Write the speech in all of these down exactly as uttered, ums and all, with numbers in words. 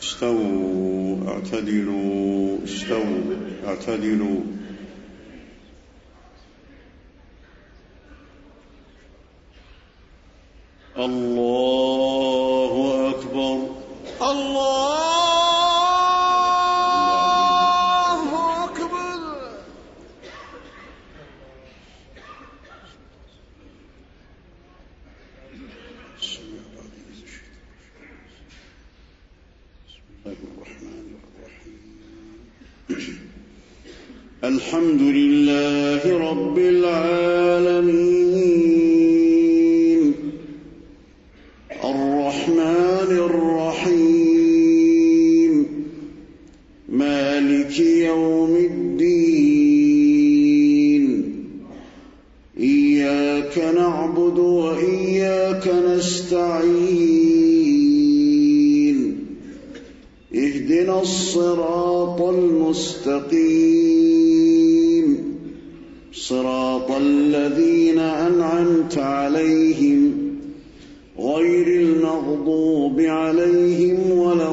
استووا اعتدلوا استووا اعتدلوا. الله أكبر. الله أكبر. بسم الله الرحمن الرحيم. الحمد لله رب العالمين الرحمن الرحيم مالك يوم الدين إياك نعبد وإياك نستعين اهدنا الصراط المستقيم صراط الذين أنعمت عليهم غير المغضوب عليهم ولا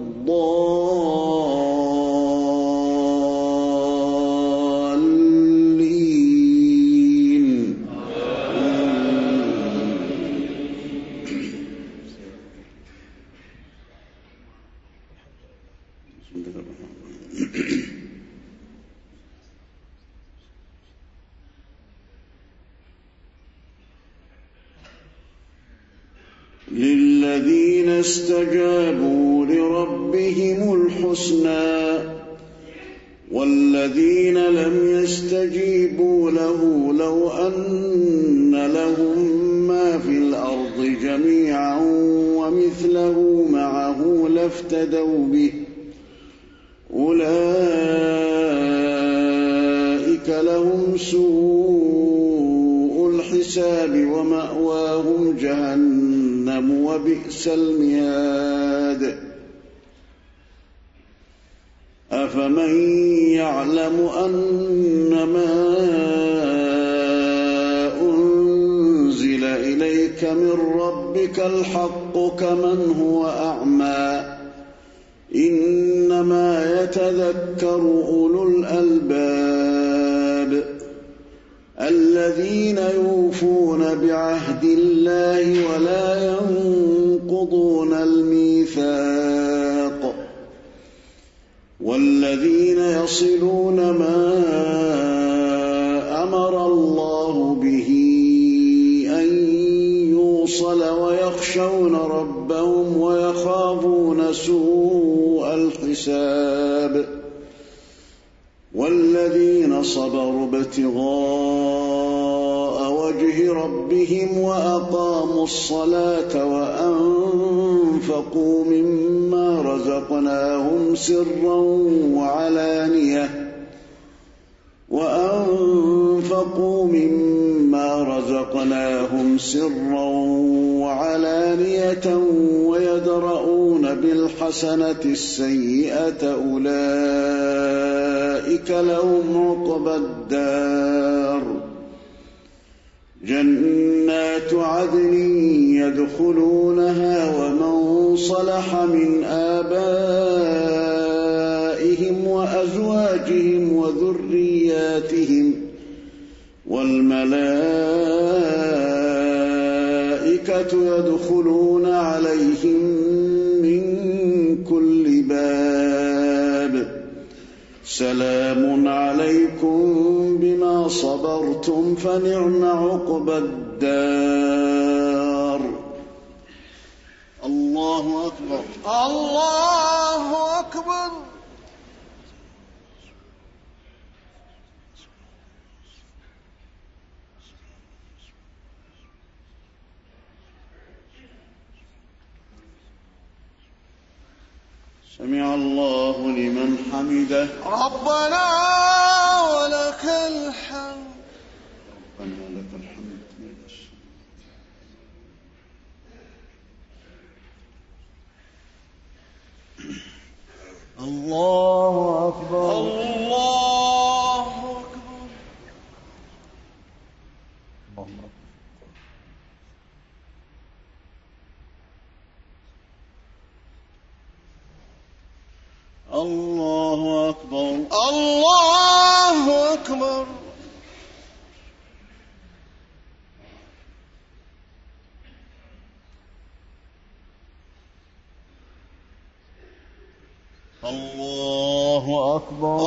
الضالين. للذين استجابوا لربهم الحسنى والذين لم يستجيبوا له لو أن لهم ما في الأرض جميعا ومثله معه لافتدوا به أولئك لهم سوء الحساب ومأواهم جهنم وبئس المهاد. أفمن يعلم أنما أنزل إليك من ربك الحق كمن هو أعمى إنما يتذكر أولو الألباب الذين يوفون بعهد الله ولا ينقضون الميثاق والذين يصلون ما أمر الله به أن يوصل ويخشون ربهم ويخافون سوء الحساب والذين صبروا ابتغاء وجه ربهم وأقاموا الصلاة وأنفقوا مما رزقناهم سرا وعلانية وأنفقوا مما رزقناهم سرا وعلانية ويدرؤون بالحسنة السيئة أولئك لهم عقبى الدار جنات عدن يدخلونها ومن صلح من آبائهم وأزواجهم وذرياتهم والملائكة يدخلون عليهم من كل باب سلام عليكم بما صبرتم فنعم عقبى الدار. الله أكبر. الله أكبر. سمع الله لمن حمده. ربنا ولك الحمد. ربنا لك الحمد. الله أكبر. الله أكبر. الله أكبر. الله أكبر. الله أكبر.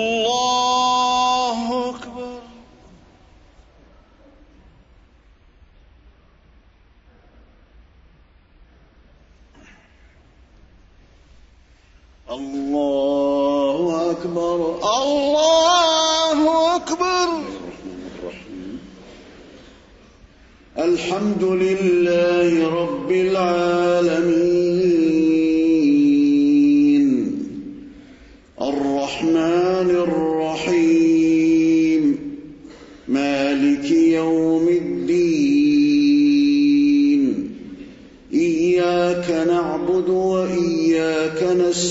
الله أكبر. الله أكبر. الله أكبر. الحمد لله رب العالمين الرحمن الرحيم مالك يوم الدين إياك نعبد وإياك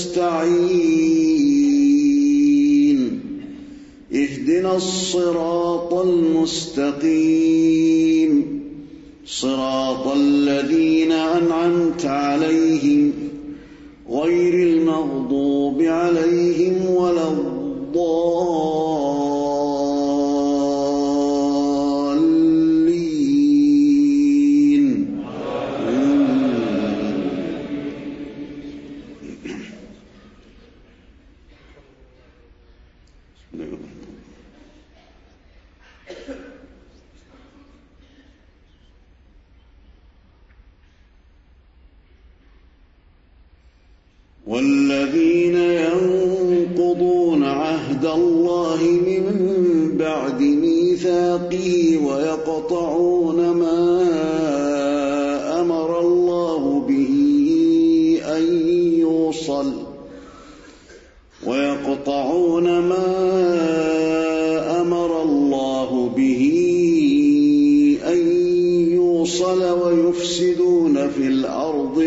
نستعين اهدنا الصراط المستقيم صراط الذين أنعمت عليهم غير المغضوب عليهم ولا الضالين. والذين ينقضون عهد الله من بعد ميثاقه ويقطعون ما أمر الله به أن يوصل ويقطعون ما أمر الله به أن يوصل ويفسدون في الأرض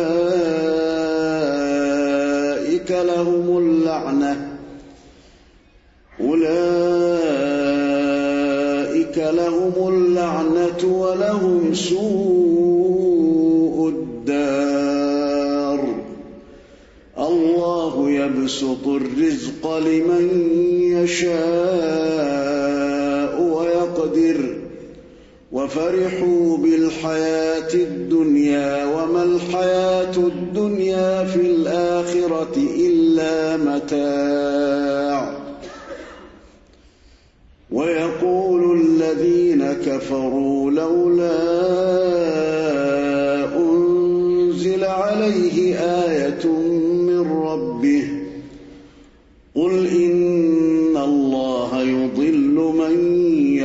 أولئك لهم اللعنة أولئك لهم اللعنة ولهم سوء الدار. الله يبسط الرزق لمن يشاء ويقدر وفرحوا بالحياة الدنيا وما الحياة الدنيا في الآخرة إلا متاع. ويقول الذين كفروا لولا أنزل عليه آية من ربه قل إن الله يضل من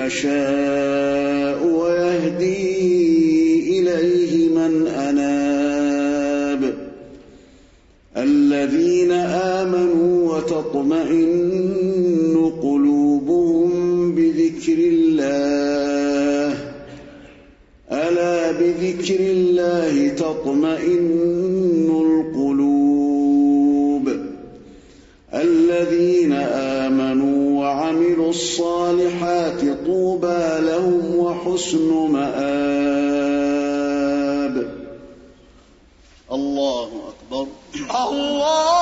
يشاء ويهدي إليه من أناب. الذين آمنوا وتطمئن قلوبهم بذكر الله ألا بذكر الله تطمئن القلوب. الذين آمنوا وعملوا الصالحات طوبى لهم وحسن مآب. الله أكبر. الله